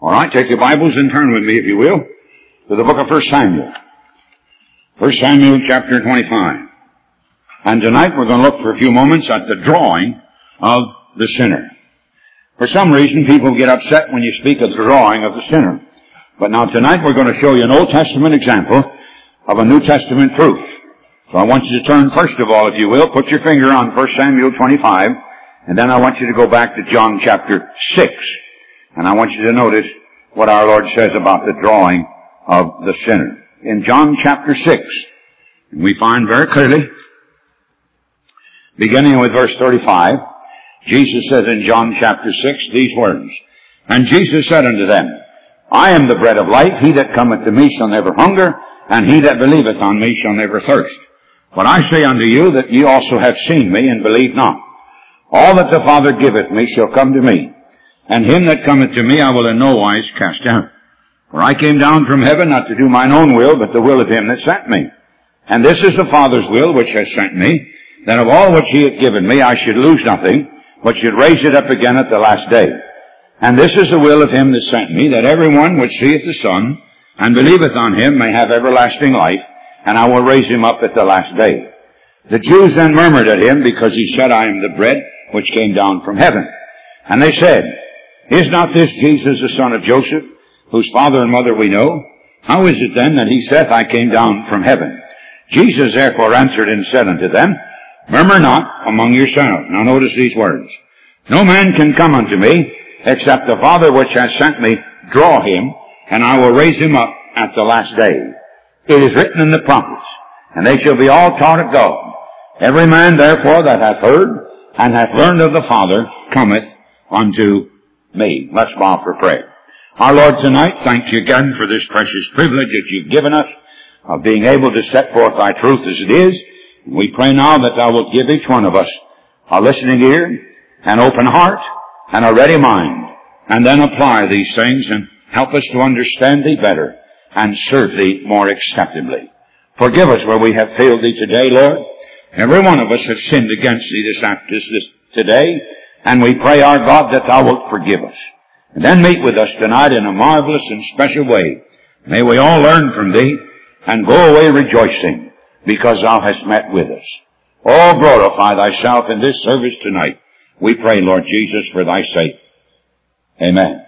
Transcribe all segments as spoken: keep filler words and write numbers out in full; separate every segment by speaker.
Speaker 1: All right, take your Bibles and turn with me, if you will, to the book of First Samuel. First Samuel chapter twenty-five. And tonight we're going to look for a few moments at the drawing of the sinner. For some reason, people get upset when you speak of the drawing of the sinner. But now tonight we're going to show you an Old Testament example of a New Testament truth. So I want you to turn, first of all, if you will, put your finger on First Samuel twenty-five, and then I want you to go back to John chapter six. And I want you to notice what our Lord says about the drawing of the sinner. In John chapter six, we find very clearly, beginning with verse thirty-five, Jesus says in John chapter six these words, "And Jesus said unto them, I am the bread of life. He that cometh to me shall never hunger, and he that believeth on me shall never thirst. But I say unto you that ye also have seen me, and believe not. All that the Father giveth me shall come to me, and him that cometh to me I will in no wise cast out. For I came down from heaven not to do mine own will, but the will of him that sent me. And this is the Father's will which has sent me, that of all which he hath given me I should lose nothing, but should raise it up again at the last day. And this is the will of him that sent me, that every one which seeth the Son, and believeth on him, may have everlasting life, and I will raise him up at the last day. The Jews then murmured at him, because he said, I am the bread which came down from heaven. And they said, Is not this Jesus the son of Joseph, whose father and mother we know? How is it then that he saith, I came down from heaven? Jesus therefore answered and said unto them, Murmur not among yourselves." Now notice these words. "No man can come unto me, except the Father which has sent me draw him, and I will raise him up at the last day. It is written in the prophets, and they shall be all taught of God. Every man therefore that hath heard and hath learned of the Father cometh unto me." Let's bow for prayer. Our Lord, tonight, thank you again for this precious privilege that you've given us of being able to set forth thy truth as it is. We pray now that thou wilt give each one of us a listening ear, an open heart, and a ready mind, and then apply these things and help us to understand thee better and serve thee more acceptably. Forgive us where we have failed thee today, Lord. Every one of us have sinned against thee this, after, this today, and we pray, our God, that thou wilt forgive us. And then meet with us tonight in a marvelous and special way. May we all learn from thee and go away rejoicing, because thou hast met with us. Oh, glorify thyself in this service tonight. We pray, Lord Jesus, for thy sake. Amen.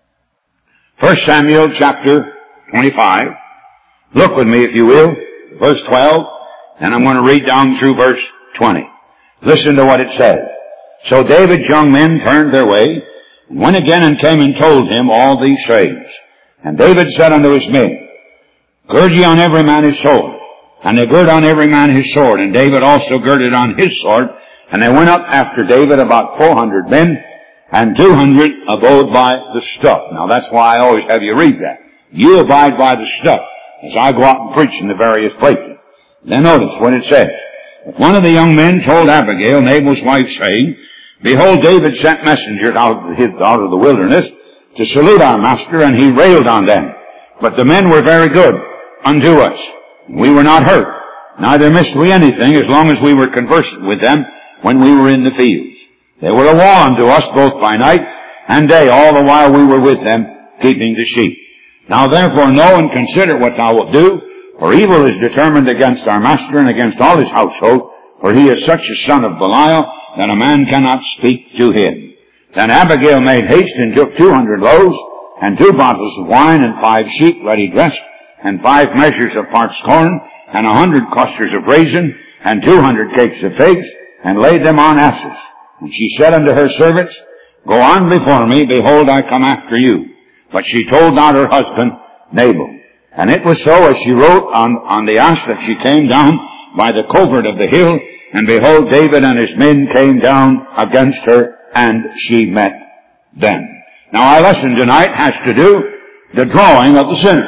Speaker 1: First Samuel chapter twenty-five. Look with me, if you will, verse twelve, and I'm going to read down through verse twenty. Listen to what it says. "So David's young men turned their way, and went again and came and told him all these sayings. And David said unto his men, Gird ye on every man his sword. And they girt on every man his sword. And David also girded on his sword. And they went up after David, about four hundred men, and two hundred abode by the stuff." Now that's why I always have you read that. You abide by the stuff as I go out and preach in the various places. Then notice what it says. "One of the young men told Abigail, Nabal's wife, saying, Behold, David sent messengers out of, his, out of the wilderness to salute our master, and he railed on them. But the men were very good unto us. We were not hurt, neither missed we anything, as long as we were conversant with them when we were in the fields. They were a law unto us both by night and day, all the while we were with them, keeping the sheep. Now therefore know and consider what thou wilt do, for evil is determined against our master and against all his household, for he is such a son of Belial that a man cannot speak to him." Then Abigail made haste and took two hundred loaves, and two bottles of wine, and five sheep ready dressed, and five measures of parched corn, and a hundred clusters of raisin, and two hundred cakes of figs, and laid them on asses. And she said unto her servants, Go on before me, behold, I come after you. But she told not her husband, Nabal. And it was so, as she rode on, on the ass, that she came down by the covert of the hill, and behold, David and his men came down against her, and she met them. Now our lesson tonight has to do the drawing of the sinner.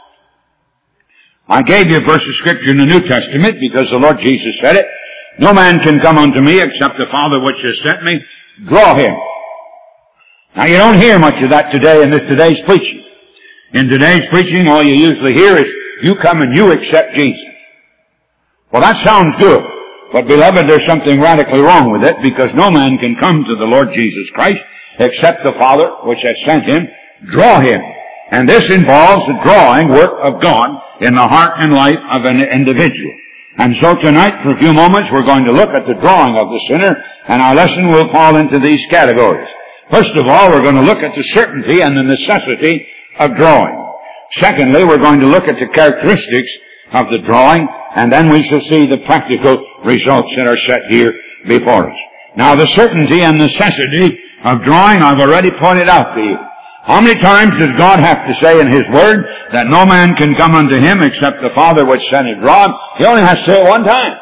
Speaker 1: I gave you a verse of Scripture in the New Testament because the Lord Jesus said it. "No man can come unto me except the Father which has sent me draw him." Now you don't hear much of that today in this today's preaching. In today's preaching, all you usually hear is, you come and you accept Jesus. Well, that sounds good. But beloved, there's something radically wrong with it, because no man can come to the Lord Jesus Christ except the Father which has sent him draw him. And this involves the drawing work of God in the heart and life of an individual. And so tonight, for a few moments, we're going to look at the drawing of the sinner, and our lesson will fall into these categories. First of all, we're going to look at the certainty and the necessity of drawing. Secondly, we're going to look at the characteristics of the drawing, and then we shall see the practical results that are set here before us. Now, the certainty and necessity of drawing I've already pointed out to you. How many times does God have to say in His Word that no man can come unto Him except the Father which sent Him draw him? He only has to say it one time.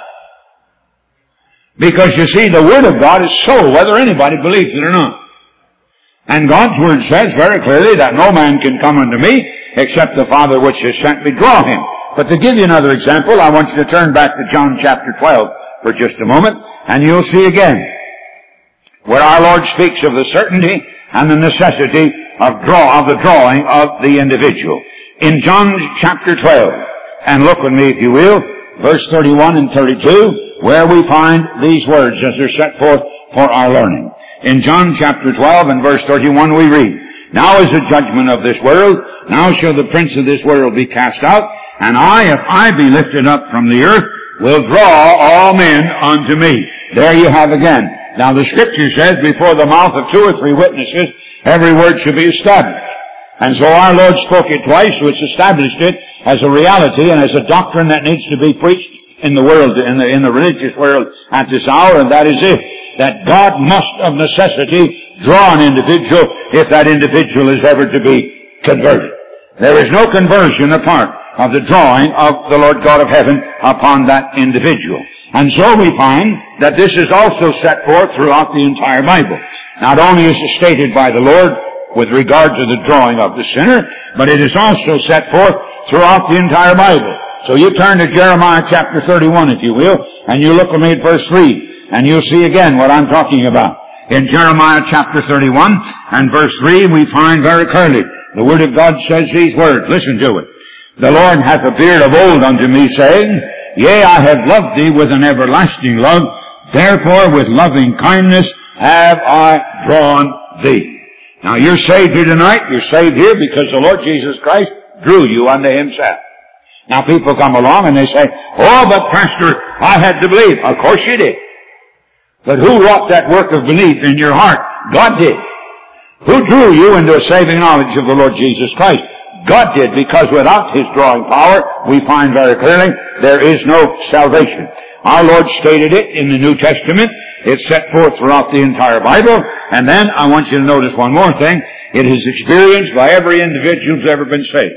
Speaker 1: Because you see, the Word of God is so, whether anybody believes it or not. And God's Word says very clearly that no man can come unto me except the Father which has sent me draw him. But to give you another example, I want you to turn back to John chapter twelve for just a moment, and you'll see again where our Lord speaks of the certainty and the necessity of draw of the drawing of the individual. In John chapter twelve, and look with me if you will, verse thirty-one and thirty-two, where we find these words as they're set forth for our learning. In John chapter twelve and verse thirty-one we read, Now is the judgment of this world, now shall the prince of this world be cast out, and I, if I be lifted up from the earth, will draw all men unto me. There you have again. Now the Scripture says, before the mouth of two or three witnesses, every word should be established. And so our Lord spoke it twice, which established it as a reality and as a doctrine that needs to be preached in the world, in the, in the religious world at this hour, and that is it, that God must of necessity draw an individual if that individual is ever to be converted. There is no conversion apart of the drawing of the Lord God of heaven upon that individual. And so we find that this is also set forth throughout the entire Bible. Not only is it stated by the Lord with regard to the drawing of the sinner, but it is also set forth throughout the entire Bible. So you turn to Jeremiah chapter thirty-one, if you will, and you look with me at verse three, and you'll see again what I'm talking about. In Jeremiah chapter thirty-one and verse three, we find very clearly the Word of God says these words. Listen to it. The Lord hath appeared of old unto me, saying, Yea, I have loved thee with an everlasting love, therefore with loving kindness have I drawn thee. Now you're saved here tonight, you're saved here because the Lord Jesus Christ drew you unto Himself. Now people come along and they say, Oh, but Pastor, I had to believe. Of course you did. But who wrought that work of belief in your heart? God did. Who drew you into a saving knowledge of the Lord Jesus Christ? God did, because without His drawing power, we find very clearly, there is no salvation. Our Lord stated it in the New Testament. It's set forth throughout the entire Bible. And then I want you to notice one more thing. It is experienced by every individual who's ever been saved.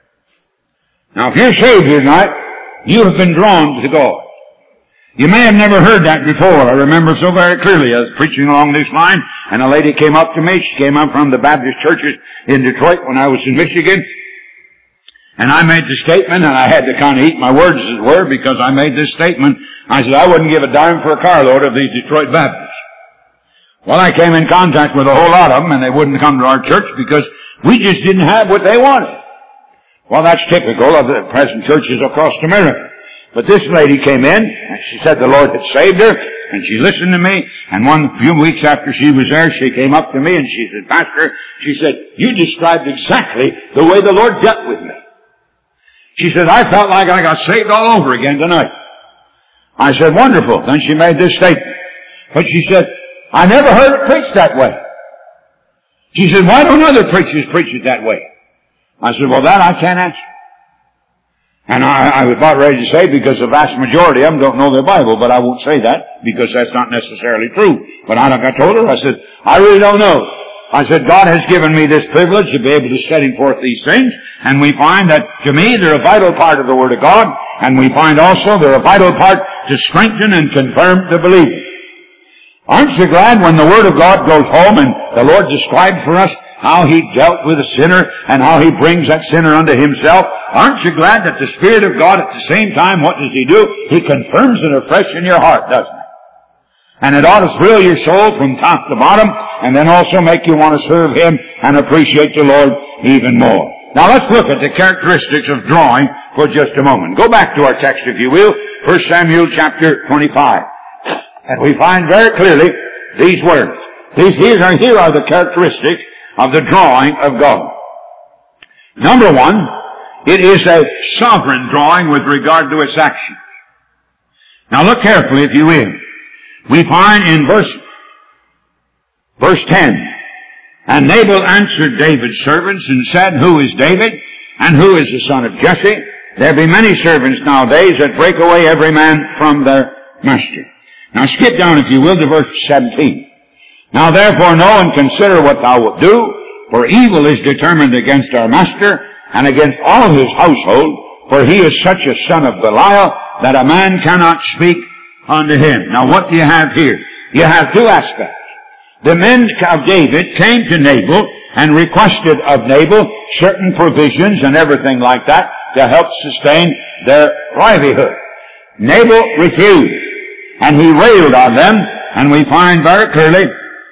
Speaker 1: Now, if you're saved here tonight, you have been drawn to God. You may have never heard that before. I remember so very clearly. I was preaching along this line, and a lady came up to me. She came up from the Baptist churches in Detroit when I was in Michigan. And I made the statement, and I had to kind of eat my words as it were, because I made this statement. I said, I wouldn't give a dime for a carload of these Detroit Baptists. Well, I came in contact with a whole lot of them, and they wouldn't come to our church because we just didn't have what they wanted. Well, that's typical of the present churches across America. But this lady came in, and she said the Lord had saved her, and she listened to me, and one few weeks after she was there, she came up to me, and she said, Pastor, she said, you described exactly the way the Lord dealt with me. She said, I felt like I got saved all over again tonight. I said, wonderful. Then she made this statement. But she said, I never heard it preached that way. She said, why don't other preachers preach it that way? I said, well, that I can't answer. And I, I was about ready to say, because the vast majority of them don't know their Bible, but I won't say that, because that's not necessarily true. But I, like I told her, I said, I really don't know. I said, God has given me this privilege to be able to setting forth these things, and we find that, to me, they're a vital part of the Word of God, and we find also they're a vital part to strengthen and confirm the believer. Aren't you glad when the Word of God goes home and the Lord describes for us how He dealt with a sinner and how He brings that sinner unto Himself? Aren't you glad that the Spirit of God at the same time, what does He do? He confirms it afresh in your heart, doesn't He? And it ought to thrill your soul from top to bottom, and then also make you want to serve Him and appreciate the Lord even more. Now let's look at the characteristics of drawing for just a moment. Go back to our text, if you will, First Samuel chapter twenty-five. And we find very clearly these words. These, here, are, here are the characteristics of the drawing of God. Number one, it is a sovereign drawing with regard to its action. Now look carefully, if you will. We find in verse, verse ten, and Nabal answered David's servants and said, Who is David? And who is the son of Jesse? There be many servants nowadays that break away every man from their master. Now skip down, if you will, to verse seventeen. Now therefore know and consider what thou wilt do, for evil is determined against our master and against all his household, for he is such a son of Belial that a man cannot speak unto him. Now what do you have here? You have two aspects. The men of David came to Nabal and requested of Nabal certain provisions and everything like that to help sustain their livelihood. Nabal refused, and he railed on them, and we find very clearly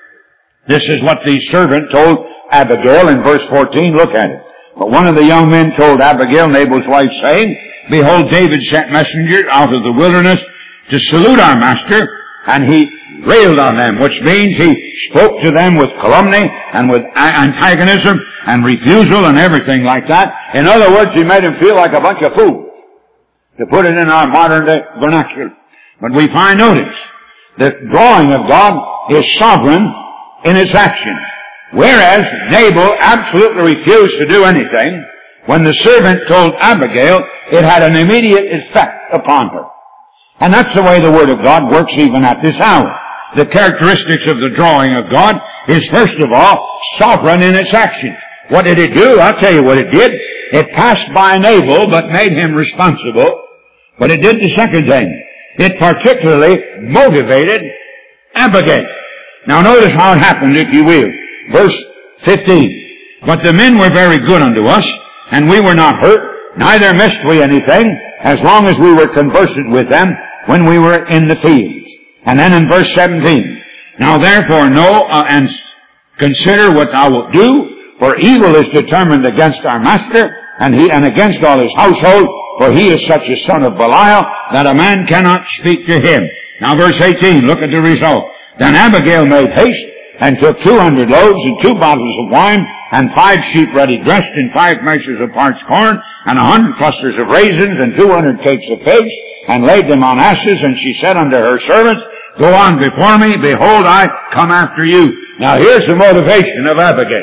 Speaker 1: this is what the servant told Abigail in verse fourteen. Look at it. But one of the young men told Abigail, Nabal's wife, saying, Behold, David sent messengers out of the wilderness to salute our master, and he railed on them, which means he spoke to them with calumny and with antagonism and refusal and everything like that. In other words, he made them feel like a bunch of fools, to put it in our modern day vernacular. But we find, notice, the drawing of God is sovereign in its actions. Whereas Nabal absolutely refused to do anything, when the servant told Abigail, it had an immediate effect upon her. And that's the way the Word of God works even at this hour. The characteristics of the drawing of God is, first of all, sovereign in its actions. What did it do? I'll tell you what it did. It passed by Nabal, but made him responsible. But it did the second thing. It particularly motivated Abigail. Now notice how it happened, if you will. Verse fifteen. But the men were very good unto us, and we were not hurt, neither missed we anything, as long as we were conversant with them when we were in the fields. And then in verse seventeen. Now therefore know uh, and consider what thou wilt do, for evil is determined against our master, and he and against all his household, for he is such a son of Belial that a man cannot speak to him. Now verse eighteen, look at the result. Then Abigail made haste, and took two hundred loaves and two bottles of wine, and five sheep ready dressed, and five measures of parched corn, and a hundred clusters of raisins, and two hundred cakes of figs, and laid them on asses. And she said unto her servants, Go on before me, behold, I come after you. Now here's the motivation of Abigail.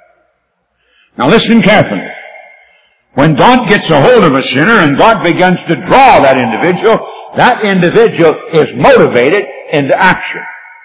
Speaker 1: Now listen carefully. When God gets a hold of a sinner and God begins to draw that individual, that individual is motivated into action.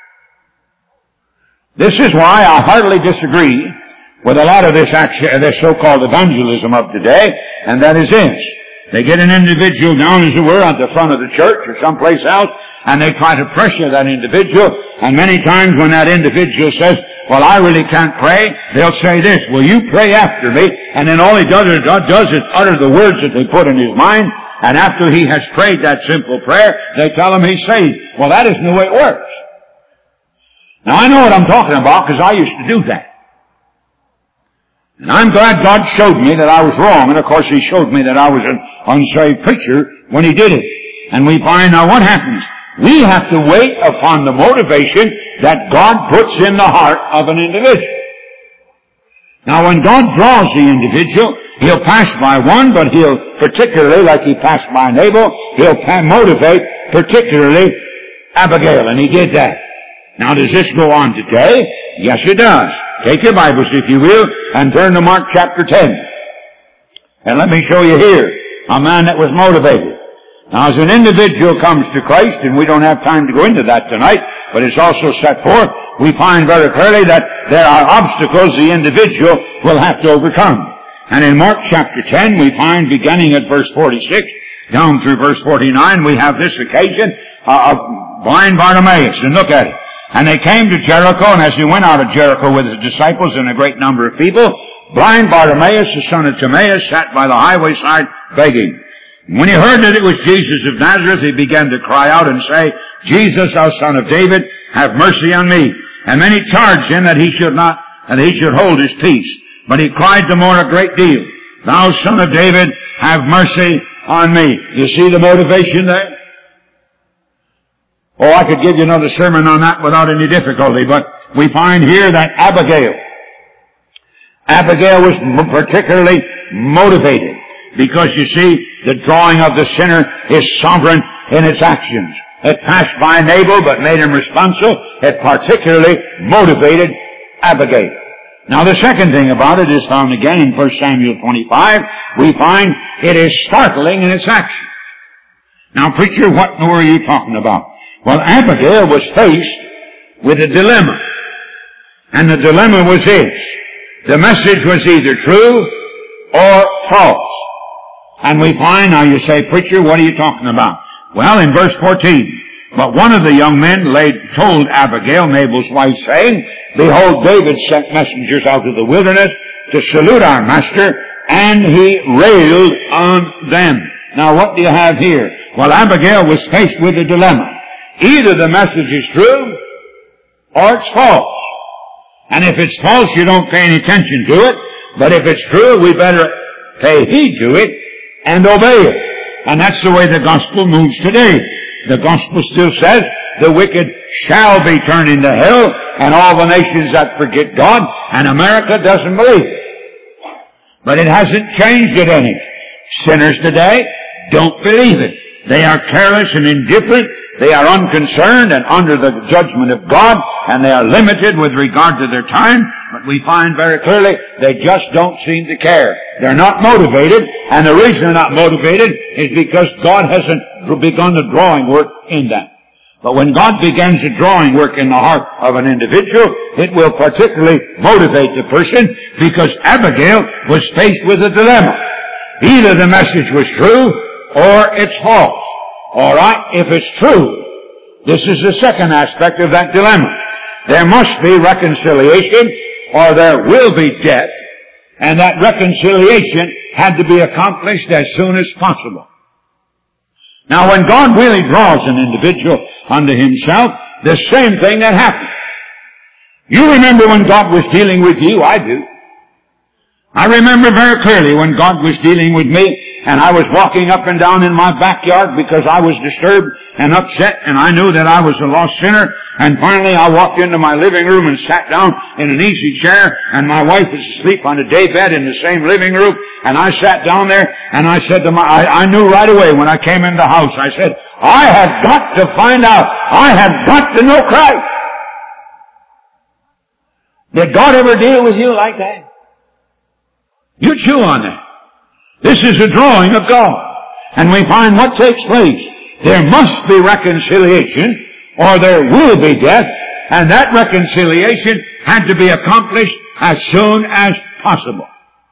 Speaker 1: This is why I heartily disagree with a lot of this action, this so-called evangelism of today, and that is this. They get an individual down, as it were, at the front of the church or someplace else, and they try to pressure that individual, and many times when that individual says, well, I really can't pray, they'll say this, will you pray after me? And then all he does is, does is utter the words that they put in his mind, and after he has prayed that simple prayer, they tell him he's saved. Well, that isn't the way it works. Now, I know what I'm talking about because I used to do that. And I'm glad God showed me that I was wrong. And, of course, He showed me that I was an unsaved preacher when He did it. And we find now what happens. We have to wait upon the motivation that God puts in the heart of an individual. Now, when God draws the individual, He'll pass by one, but He'll particularly, like He passed by Nabal, He'll motivate particularly Abigail. And He did that. Now, does this go on today? Yes, it does. Take your Bibles, if you will, and turn to Mark chapter ten. And let me show you here a man that was motivated. Now, as an individual comes to Christ, and we don't have time to go into that tonight, but it's also set forth, we find very clearly that there are obstacles the individual will have to overcome. And in Mark chapter ten, we find, beginning at verse forty-six, down through verse forty-nine, we have this occasion uh, of blind Bartimaeus. And look at it. And they came to Jericho, and as he went out of Jericho with his disciples and a great number of people, blind Bartimaeus, the son of Timaeus, sat by the highway side begging. And when he heard that it was Jesus of Nazareth, he began to cry out and say, Jesus, thou son of David, have mercy on me. And many charged him that he should not, that he should hold his peace. But he cried the more a great deal, Thou son of David, have mercy on me. You see the motivation there? Oh, I could give you another sermon on that without any difficulty, but we find here that Abigail Abigail was particularly motivated because, you see, the drawing of the sinner is sovereign in its actions. It passed by Nabal but made him responsible. It particularly motivated Abigail. Now the second thing about it is found again in First Samuel twenty-five. We find it is startling in its action. Now preacher, what in the world are you talking about? Well, Abigail was faced with a dilemma. And the dilemma was this. The message was either true or false. And we find, now you say, preacher, what are you talking about? Well, in verse fourteen, but one of the young men laid, told Abigail, Nabal's wife, saying, behold, David sent messengers out of the wilderness to salute our master, and he railed on them. Now what do you have here? Well, Abigail was faced with a dilemma. Either the message is true, or it's false. And if it's false, you don't pay any attention to it. But if it's true, we better pay heed to it and obey it. And that's the way the gospel moves today. The gospel still says the wicked shall be turned into hell, and all the nations that forget God, and America doesn't believe it. But it hasn't changed it any. Sinners today don't believe it. They are careless and indifferent. They are unconcerned and under the judgment of God, and they are limited with regard to their time. But we find very clearly they just don't seem to care. They're not motivated, and the reason they're not motivated is because God hasn't begun the drawing work in them. But when God begins the drawing work in the heart of an individual, it will particularly motivate the person, because Abigail was faced with a dilemma. Either the message was true, or it's false. All right? If it's true, this is the second aspect of that dilemma. There must be reconciliation, or there will be death, and that reconciliation had to be accomplished as soon as possible. Now, when God really draws an individual unto himself, the same thing that happens. You remember when God was dealing with you? I do. I remember very clearly when God was dealing with me, and I was walking up and down in my backyard because I was disturbed and upset, and I knew that I was a lost sinner. And finally I walked into my living room and sat down in an easy chair, and my wife was asleep on a day bed in the same living room, and I sat down there, and I said to my, I, I knew right away when I came in the house, I said, I have got to find out, I have got to know Christ. Did God ever deal with you like that? You chew on that. This is a drawing of God. And we find what takes place. There must be reconciliation, or there will be death, and that reconciliation had to be accomplished as soon as possible.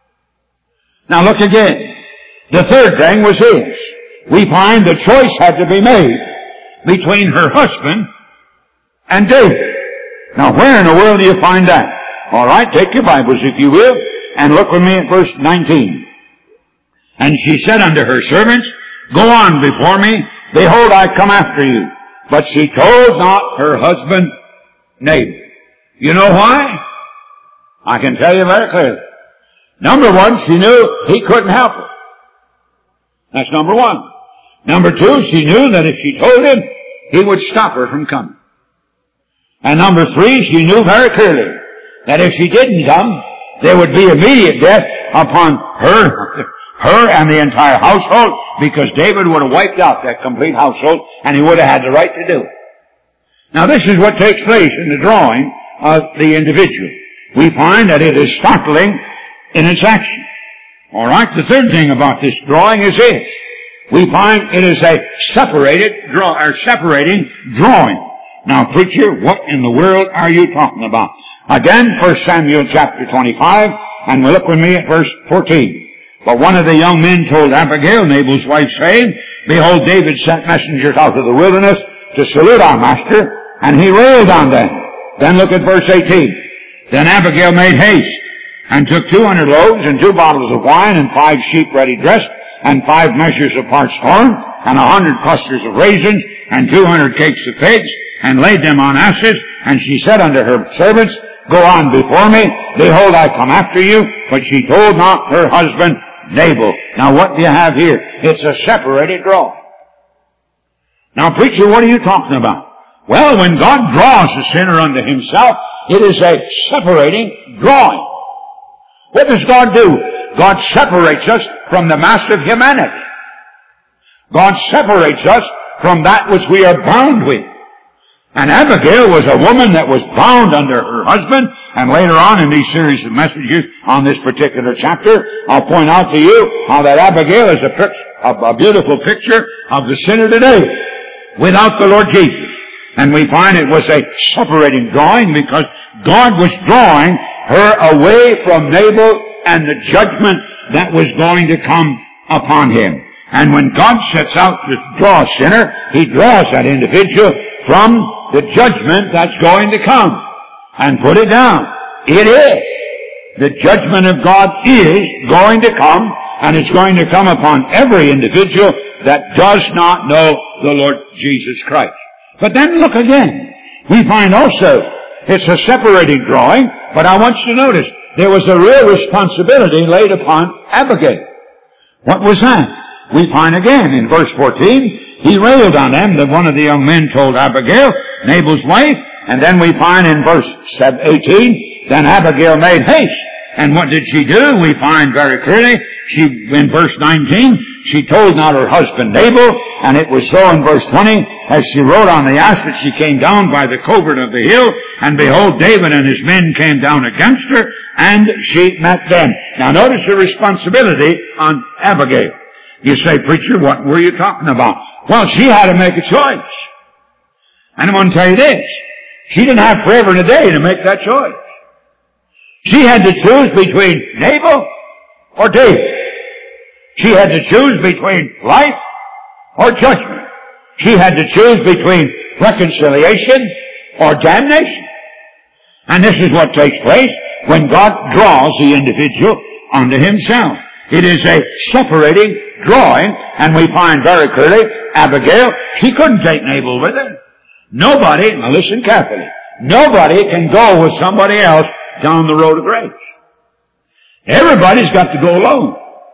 Speaker 1: Now look again. The third thing was this. We find the choice had to be made between her husband and David. Now where in the world do you find that? All right, take your Bibles if you will, and look with me at verse nineteen. And she said unto her servants, go on before me, behold, I come after you. But she told not her husband Nabal. You know why? I can tell you very clearly. Number one, she knew he couldn't help her. That's number one. Number two, she knew that if she told him, he would stop her from coming. And number three, she knew very clearly that if she didn't come, there would be immediate death upon her, her and the entire household, because David would have wiped out that complete household, and he would have had the right to do it. Now this is what takes place in the drawing of the individual. We find that it is startling in its action. All right, the third thing about this drawing is this. We find it is a separated draw, or separating drawing. Now, preacher, what in the world are you talking about? Again, First Samuel chapter twenty-five, and look with me at verse fourteen. But one of the young men told Abigail, Nabal's wife, saying, behold, David sent messengers out of the wilderness to salute our master, and he railed on them. Then look at verse eighteen. Then Abigail made haste, and took two hundred loaves, and two bottles of wine, and five sheep ready dressed, and five measures of parched corn, and a hundred clusters of raisins, and two hundred cakes of figs, and laid them on asses. And she said unto her servants, go on before me, behold, I come after you. But she told not her husband Nabal. Now what do you have here? It's a separated draw. Now preacher, what are you talking about? Well, when God draws a sinner unto himself, it is a separating drawing. What does God do? God separates us from the mass of humanity. God separates us from that which we are bound with. And Abigail was a woman that was bound under her husband, and later on in these series of messages on this particular chapter, I'll point out to you how that Abigail is a, a, a beautiful picture of the sinner today without the Lord Jesus. And we find it was a separating drawing because God was drawing her away from Nabal and the judgment that was going to come upon him. And when God sets out to draw a sinner, He draws that individual from the judgment that's going to come. And put it down. It is. The judgment of God is going to come, and it's going to come upon every individual that does not know the Lord Jesus Christ. But then look again. We find also it's a separating drawing, but I want you to notice there was a real responsibility laid upon Abigail. What was that? We find again in verse fourteen, he railed on them, that one of the young men told Abigail, Nabal's wife, and then we find in verse eighteen, then Abigail made haste. And what did she do? We find very clearly, she, in verse nineteen, she told not her husband Nabal, and it was so in verse twenty, as she rode on the ass that she came down by the covert of the hill, and behold, David and his men came down against her, and she met them. Now notice the responsibility on Abigail. You say, preacher, what were you talking about? Well, she had to make a choice. And I'm going to tell you this. She didn't have forever and a day to make that choice. She had to choose between Nabal or David. She had to choose between life or judgment. She had to choose between reconciliation or damnation. And this is what takes place when God draws the individual unto Himself. It is a separating drawing, and we find very clearly Abigail, she couldn't take Nabal with her. Nobody, now listen carefully, nobody can go with somebody else down the road of grace. Everybody's got to go alone.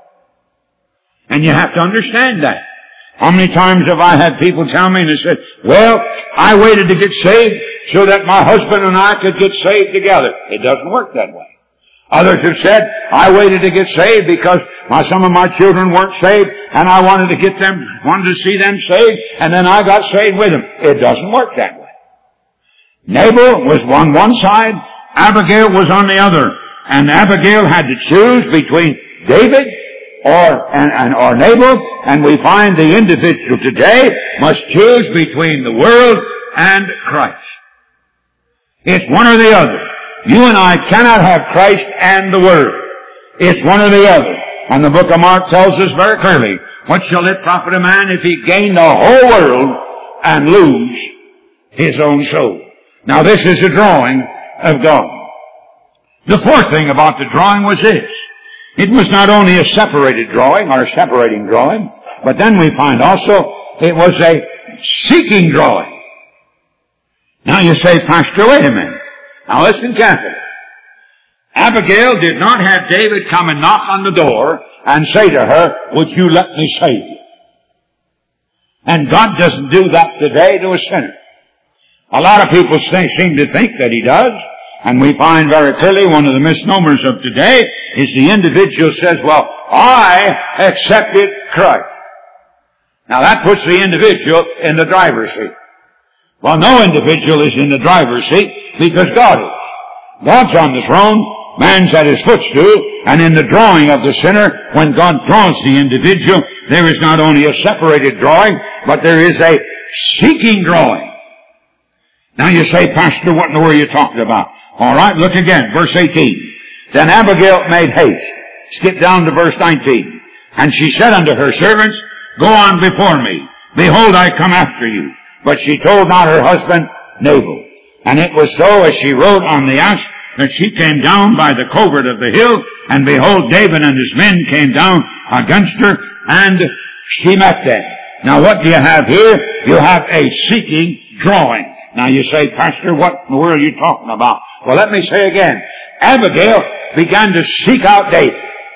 Speaker 1: And you have to understand that. How many times have I had people tell me and they said, well, I waited to get saved so that my husband and I could get saved together. It doesn't work that way. Others have said, I waited to get saved because my, some of my children weren't saved and I wanted to get them, wanted to see them saved, and then I got saved with them. It doesn't work that way. Nabal was on one side, Abigail was on the other, and Abigail had to choose between David or, and, and, or Nabal, and we find the individual today must choose between the world and Christ. It's one or the other. You and I cannot have Christ and the Word. It's one or the other. And the book of Mark tells us very clearly, what shall it profit a man if he gain the whole world and lose his own soul? Now this is a drawing of God. The fourth thing about the drawing was this. It was not only a separated drawing or a separating drawing, but then we find also it was a seeking drawing. Now you say, Pastor, wait a minute. Now listen carefully. Abigail did not have David come and knock on the door and say to her, would you let me save you? And God doesn't do that today to a sinner. A lot of people say, seem to think that He does. And we find very clearly one of the misnomers of today is the individual says, well, I accepted Christ. Now that puts the individual in the driver's seat. Well, no individual is in the driver's seat because God is. God's on the throne, man's at His footstool, and in the drawing of the sinner, when God draws the individual, there is not only a separated drawing, but there is a seeking drawing. Now you say, Pastor, what in the world are you talking about? All right, look again, verse eighteen. Then Abigail made haste. Skip down to verse nineteen. And she said unto her servants, go on before me. Behold, I come after you. But she told not her husband Nabal. And it was so as she rode on the ass that she came down by the covert of the hill, and behold, David and his men came down against her, and she met them. Now what do you have here? You have a seeking drawing. Now you say, Pastor, what in the world are you talking about? Well, let me say again. Abigail began to seek out David.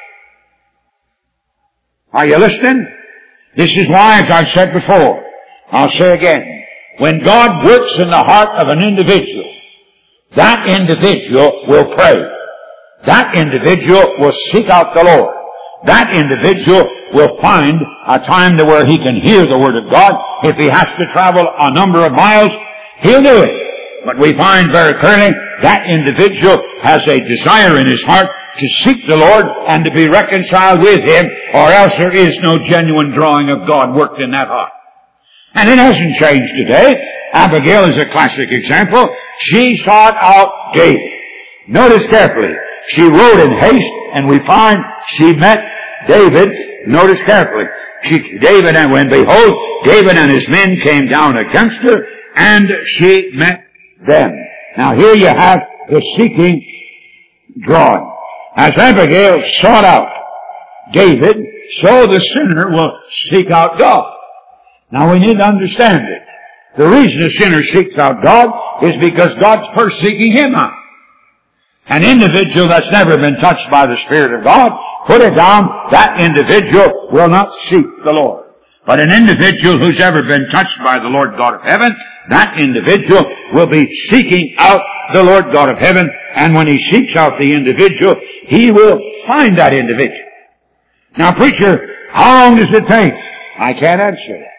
Speaker 1: Are you listening? This is why, as I've said before, I'll say again, when God works in the heart of an individual, that individual will pray. that individual will seek out the Lord. That individual will find a time to where he can hear the Word of God. If he has to travel a number of miles, he'll do it. But we find very clearly that individual has a desire in his heart to seek the Lord and to be reconciled with Him, or else there is no genuine drawing of God worked in that heart. And it hasn't changed today. Abigail is a classic example. She sought out David. Notice carefully. She rode in haste, and we find she met David. Notice carefully. She, David, and when behold, David and his men came down against her, and she met them. Now here you have the seeking drawing. As Abigail sought out David, so the sinner will seek out God. Now we need to understand it. The reason a sinner seeks out God is because God's first seeking him out. An individual that's never been touched by the Spirit of God, put it down, that individual will not seek the Lord. But an individual who's ever been touched by the Lord God of heaven, that individual will be seeking out the Lord God of heaven, and when he seeks out the individual, he will find that individual. Now, preacher, how long does it take? I can't answer that.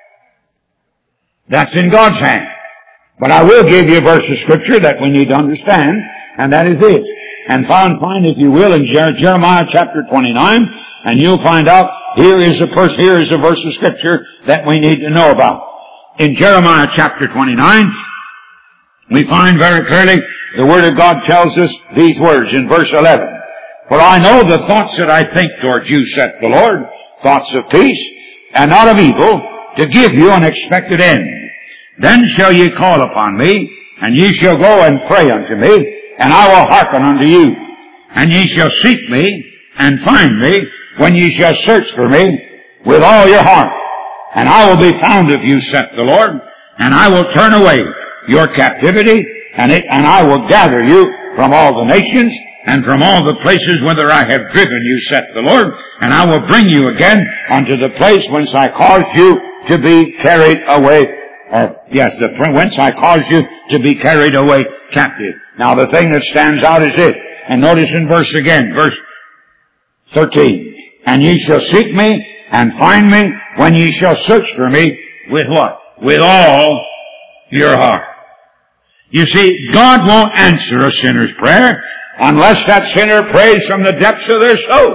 Speaker 1: That's in God's hand. But I will give you a verse of Scripture that we need to understand, and that is this. And find, find if you will, in Jeremiah chapter twenty-nine, and you'll find out here is a verse, here is a verse of Scripture that we need to know about. In Jeremiah chapter twenty-nine, we find very clearly the Word of God tells us these words in verse eleven. For I know the thoughts that I think toward you, saith the Lord, thoughts of peace and not of evil, to give you an expected end. Then shall ye call upon me, and ye shall go and pray unto me, and I will hearken unto you. And ye shall seek me, and find me, when ye shall search for me with all your heart. And I will be found of you, saith the Lord, and I will turn away your captivity, and it, and I will gather you from all the nations, and from all the places whither I have driven you, saith the Lord, and I will bring you again unto the place whence I caused you to be carried away. Uh, yes, the whence I caused you to be carried away captive. Now the thing that stands out is this, and notice in verse again, verse thirteen. And ye shall seek me and find me when ye shall search for me with what? With all your heart. You see, God won't answer a sinner's prayer unless that sinner prays from the depths of their soul.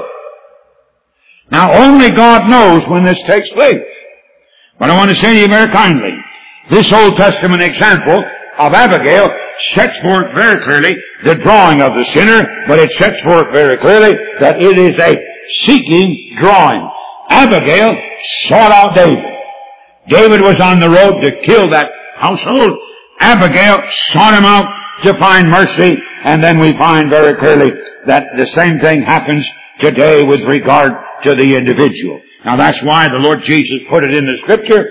Speaker 1: Now only God knows when this takes place. But I want to say to you very kindly, this Old Testament example of Abigail sets forth very clearly the drawing of the sinner, but it sets forth very clearly that it is a seeking drawing. Abigail sought out David. David was on the road to kill that household. Abigail sought him out to find mercy, and then we find very clearly that the same thing happens today with regard to the individual. Now that's why the Lord Jesus put it in the Scripture,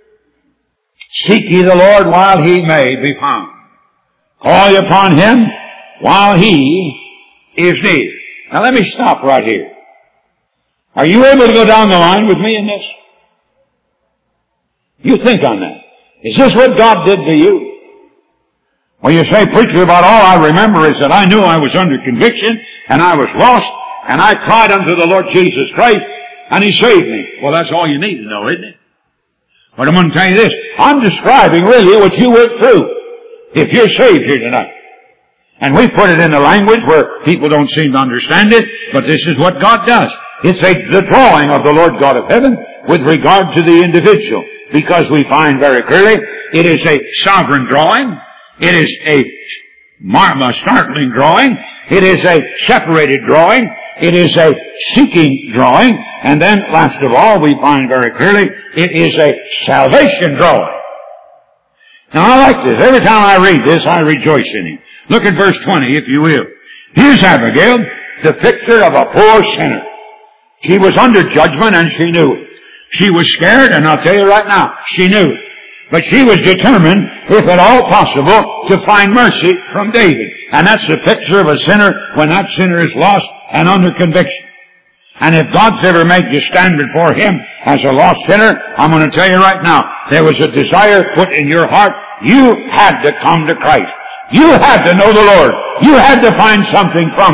Speaker 1: seek ye the Lord while he may be found. Call ye upon him while he is near. Now let me stop right here. Are you able to go down the line with me in this? You think on that. Is this what God did to you? Well, you say, preacher, about all I remember is that I knew I was under conviction and I was lost and I cried unto the Lord Jesus Christ and He saved me. Well, that's all you need to know, isn't it? But I'm going to tell you this. I'm describing really what you went through if you're saved here tonight. And we put it in a language where people don't seem to understand it, but this is what God does. It's a, the drawing of the Lord God of heaven with regard to the individual. Because we find very clearly it is a sovereign drawing. It is a, a startling drawing. It is a separated drawing. It is a seeking drawing. And then, last of all, we find very clearly it is a salvation drawing. Now, I like this. Every time I read this, I rejoice in it. Look at verse twenty, if you will. Here's Abigail, the picture of a poor sinner. She was under judgment and she knew it. She was scared, and I'll tell you right now, she knew it. But she was determined, if at all possible, to find mercy from David. And that's the picture of a sinner when that sinner is lost and under conviction. And if God's ever made you stand before Him as a lost sinner, I'm going to tell you right now, there was a desire put in your heart. You had to come to Christ. You had to know the Lord. You had to find something from Him.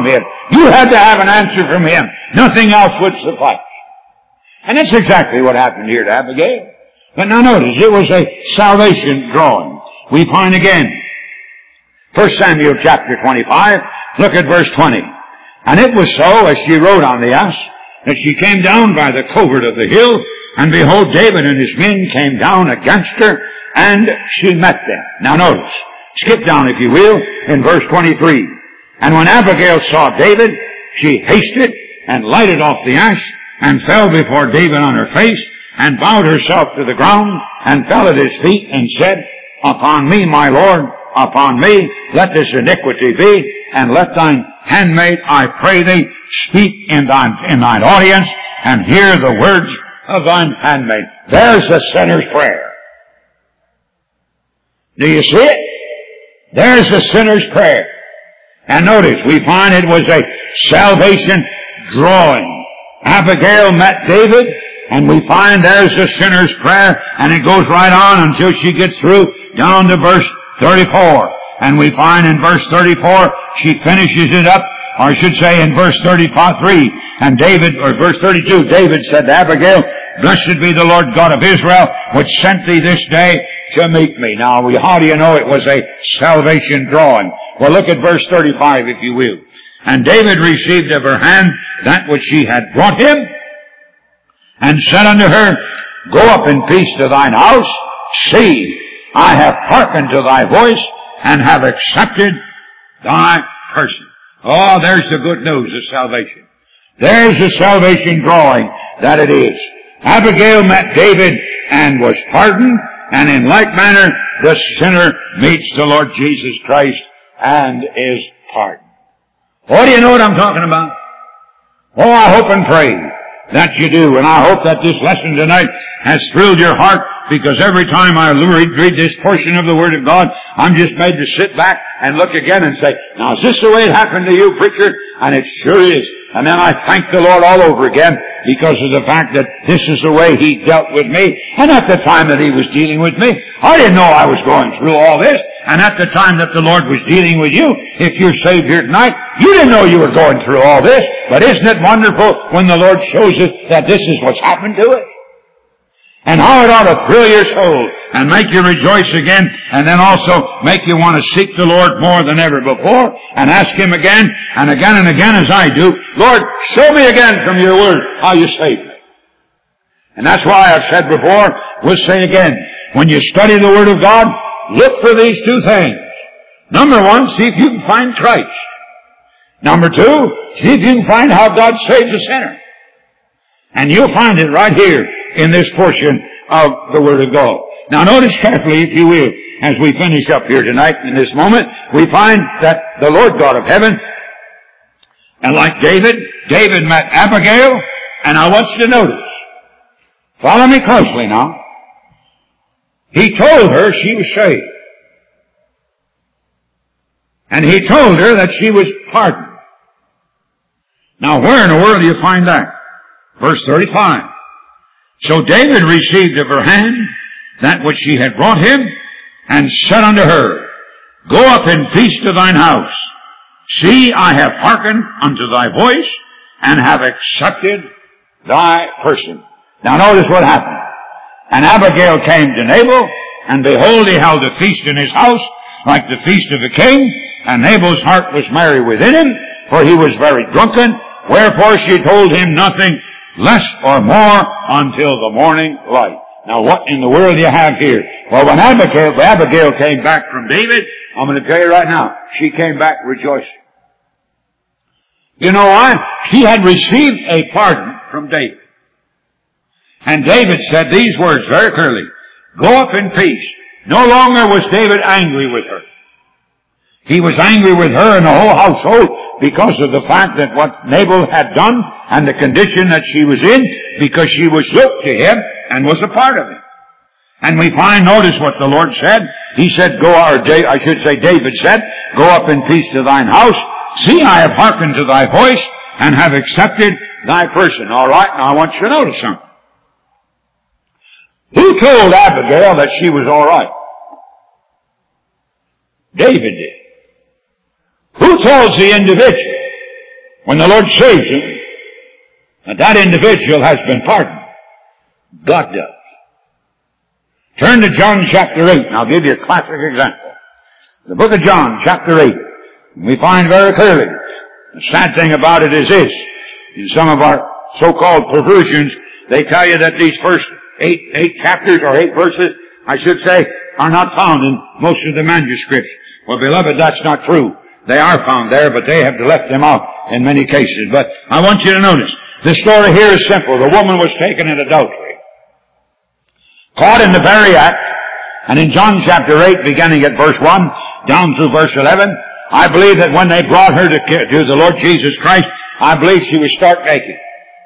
Speaker 1: You had to have an answer from him. Nothing else would suffice. And that's exactly what happened here to Abigail. But now notice, it was a salvation drawing. We find again, First Samuel chapter twenty-five, look at verse twenty. And it was so, as she rode on the ass, that she came down by the covert of the hill, and behold, David and his men came down against her, and she met them. Now notice, skip down if you will, in verse twenty-three. And when Abigail saw David, she hasted and lighted off the ass, and fell before David on her face, and bowed herself to the ground, and fell at his feet, and said, Upon me, my Lord, upon me, let this iniquity be, and let thine handmaid, I pray thee, speak in thine, in thine audience, and hear the words of thine handmaid. There's the sinner's prayer. Do you see it? There's the sinner's prayer. And notice, we find it was a salvation drawing. Abigail met David, and we find there's the sinner's prayer, and it goes right on until she gets through down to verse thirty-four. And we find in verse thirty-four, she finishes it up, or I should say in verse thirty-three, and David, or verse thirty-two, David said to Abigail, Blessed be the Lord God of Israel, which sent thee this day to meet me. Now, we, how do you know it was a salvation drawing? Well, look at verse thirty-five, if you will. And David received of her hand that which she had brought him, and said unto her, Go up in peace to thine house. See, I have hearkened to thy voice, and have accepted thy person. Oh, there's the good news of salvation. There's the salvation drawing that it is. Abigail met David and was pardoned, and in like manner the sinner meets the Lord Jesus Christ and is pardoned. Oh, do you know what I'm talking about? Oh, I hope and pray that you do. And I hope that this lesson tonight has thrilled your heart, because every time I read, read this portion of the Word of God, I'm just made to sit back and look again and say, now is this the way it happened to you, preacher? And it sure is. And then I thank the Lord all over again because of the fact that this is the way He dealt with me. And at the time that He was dealing with me, I didn't know I was going through all this. And at the time that the Lord was dealing with you, if you're saved here tonight, you didn't know you were going through all this. But isn't it wonderful when the Lord shows us that this is what's happened to us? And how it ought to thrill your soul and make you rejoice again, and then also make you want to seek the Lord more than ever before and ask Him again and again and again as I do, Lord, show me again from your Word how you saved me. And that's why I've said before, we'll say again, when you study the Word of God, look for these two things. Number one, see if you can find Christ. Number two, see if you can find how God saves a sinner. And you'll find it right here in this portion of the Word of God. Now notice carefully, if you will, as we finish up here tonight in this moment, we find that the Lord God of heaven, and like David, David met Abigail, and I want you to notice, follow me closely now, he told her she was saved. And he told her that she was pardoned. Now where in the world do you find that? Verse thirty-five. So David received of her hand that which she had brought him, and said unto her, Go up in peace to thine house. See, I have hearkened unto thy voice, and have accepted thy person. Now notice what happened. And Abigail came to Nabal, and behold, he held a feast in his house, like the feast of a king, and Nabal's heart was merry within him, for he was very drunken. Wherefore she told him nothing less or more until the morning light. Now what in the world do you have here? Well, when Abigail, Abigail came back from David, I'm going to tell you right now, she came back rejoicing. You know why? She had received a pardon from David. And David said these words very clearly, Go up in peace. No longer was David angry with her. He was angry with her and the whole household because of the fact that what Nabal had done and the condition that she was in, because she was yoked to him and was a part of him. And we find, notice what the Lord said. He said, go, or I should say David said, Go up in peace to thine house. See, I have hearkened to thy voice and have accepted thy person. All right, now I want you to notice something. Who told Abigail that she was all right? David did. Who tells the individual when the Lord saves him, that that individual has been pardoned. God does. Turn to John chapter eight, and I'll give you a classic example. The book of John chapter eight. We find very clearly, the sad thing about it is this. In some of our so-called perversions, they tell you that these first eight, eight chapters or eight verses, I should say, are not found in most of the manuscripts. Well, beloved, that's not true. They are found there, but they have left them out in many cases. But I want you to notice, the story here is simple. The woman was taken in adultery, caught in the very act, and in John chapter eight, beginning at verse one, down through verse eleven, I believe that when they brought her to, to the Lord Jesus Christ, I believe she was stark naked.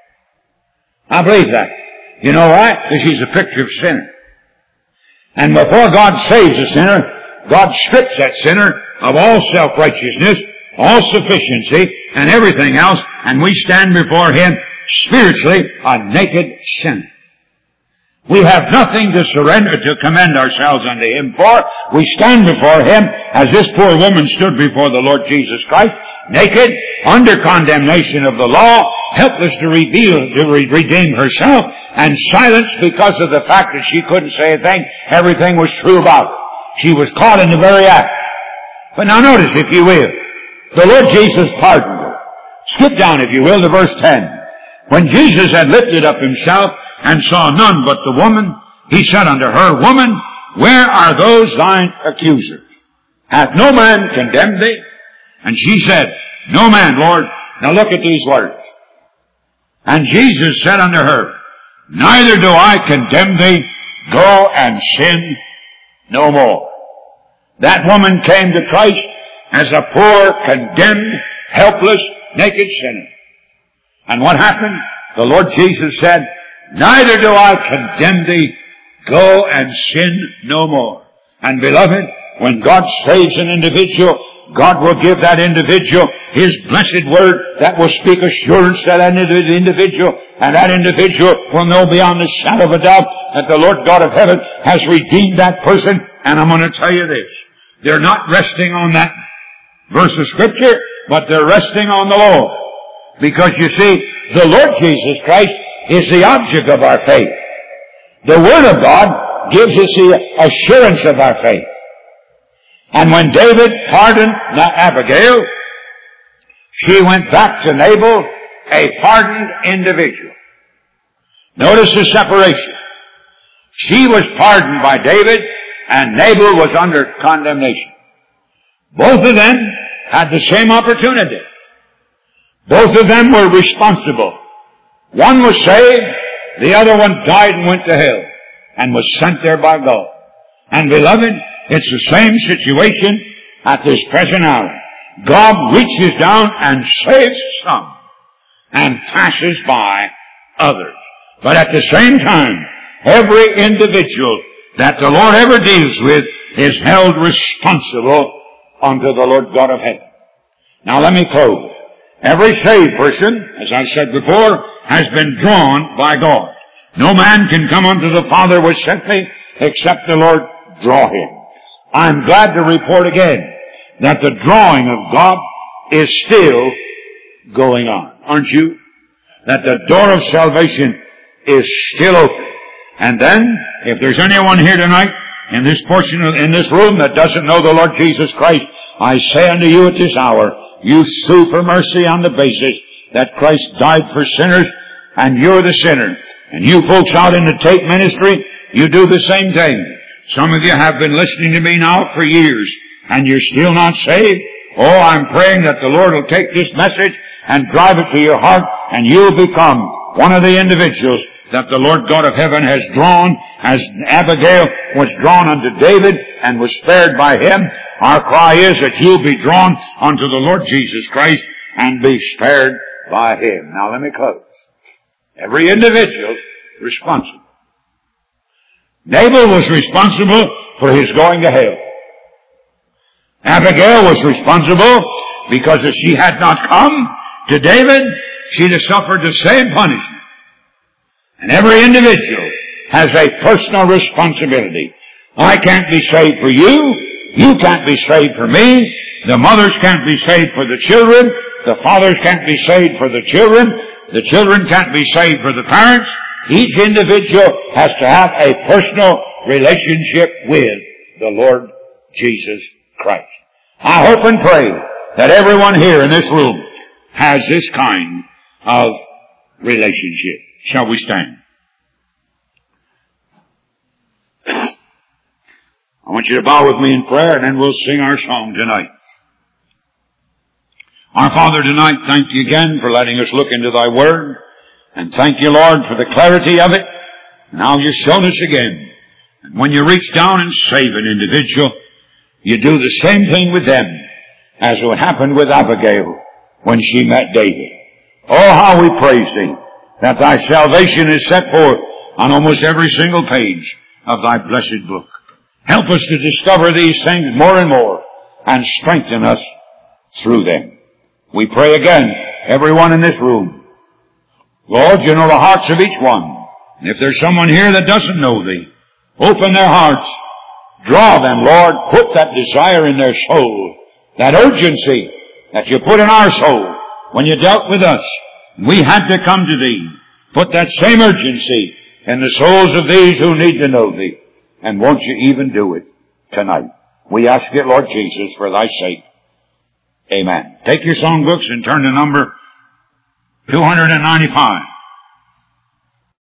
Speaker 1: I believe that. You know why? Because she's a picture of sinner. And before God saves a sinner, God strips that sinner of all self-righteousness, all sufficiency, and everything else, and we stand before Him spiritually a naked sinner. We have nothing to surrender, to commend ourselves unto Him for. We stand before Him as this poor woman stood before the Lord Jesus Christ, naked, under condemnation of the law, helpless to reveal, to re- redeem herself, and silenced because of the fact that she couldn't say a thing. Everything was true about her. She was caught in the very act. But now notice, if you will, the Lord Jesus pardoned her. Skip down, if you will, to verse ten. When Jesus had lifted up Himself and saw none but the woman, He said unto her, Woman, where are those thine accusers? Hath no man condemned thee? And she said, No man, Lord. Now look at these words. And Jesus said unto her, Neither do I condemn thee. Go and sin no more. That woman came to Christ as a poor, condemned, helpless, naked sinner. And what happened? The Lord Jesus said, Neither do I condemn thee. Go and sin no more. And beloved, when God saves an individual, God will give that individual His blessed word that will speak assurance to that individual, and that individual will know beyond the shadow of a doubt that the Lord God of heaven has redeemed that person. And I'm going to tell you this. They're not resting on that verse of Scripture, but they're resting on the Lord. Because you see, the Lord Jesus Christ is the object of our faith. The Word of God gives us the assurance of our faith. And when David pardoned Abigail, she went back to Nabal, a pardoned individual. Notice the separation. She was pardoned by David, and Nabal was under condemnation. Both of them had the same opportunity. Both of them were responsible. One was saved, the other one died and went to hell, and was sent there by God. And beloved, it's the same situation at this present hour. God reaches down and saves some, and passes by others. But at the same time, every individual that the Lord ever deals with is held responsible unto the Lord God of heaven. Now let me close. Every saved person, as I said before, has been drawn by God. No man can come unto the Father which sent me, except the Lord draw him. I'm glad to report again that the drawing of God is still going on. Aren't you? That the door of salvation is still open. And then, if there's anyone here tonight, in this portion of, in this room that doesn't know the Lord Jesus Christ, I say unto you at this hour, you sue for mercy on the basis that Christ died for sinners, and you're the sinner. And you folks out in the tape ministry, you do the same thing. Some of you have been listening to me now for years, and you're still not saved. Oh, I'm praying that the Lord will take this message and drive it to your heart, and you'll become one of the individuals that the Lord God of heaven has drawn, as Abigail was drawn unto David and was spared by him. Our cry is that you'll be drawn unto the Lord Jesus Christ and be spared by him. Now let me close. Every individual responsible. Nabal was responsible for his going to hell. Abigail was responsible because if she had not come to David, she'd have suffered the same punishment. And every individual has a personal responsibility. I can't be saved for you. You can't be saved for me. The mothers can't be saved for the children. The fathers can't be saved for the children. The children can't be saved for the parents. Each individual has to have a personal relationship with the Lord Jesus Christ. I hope and pray that everyone here in this room has this kind of relationship. Shall we stand? I want you to bow with me in prayer, and then we'll sing our song tonight. Our Father, tonight, thank you again for letting us look into thy word. And thank you, Lord, for the clarity of it. Now you've shown us again. And when you reach down and save an individual, you do the same thing with them as what happened with Abigail when she met David. Oh, how we praise thee that thy salvation is set forth on almost every single page of thy blessed book. Help us to discover these things more and more and strengthen us through them. We pray again, everyone in this room. Lord, you know the hearts of each one. And if there's someone here that doesn't know thee, open their hearts. Draw them, Lord. Put that desire in their soul, that urgency that you put in our soul when you dealt with us. We had to come to thee. Put that same urgency in the souls of these who need to know thee. And won't you even do it tonight? We ask it, Lord Jesus, for thy sake. Amen. Take your songbooks and turn to number two hundred ninety-five.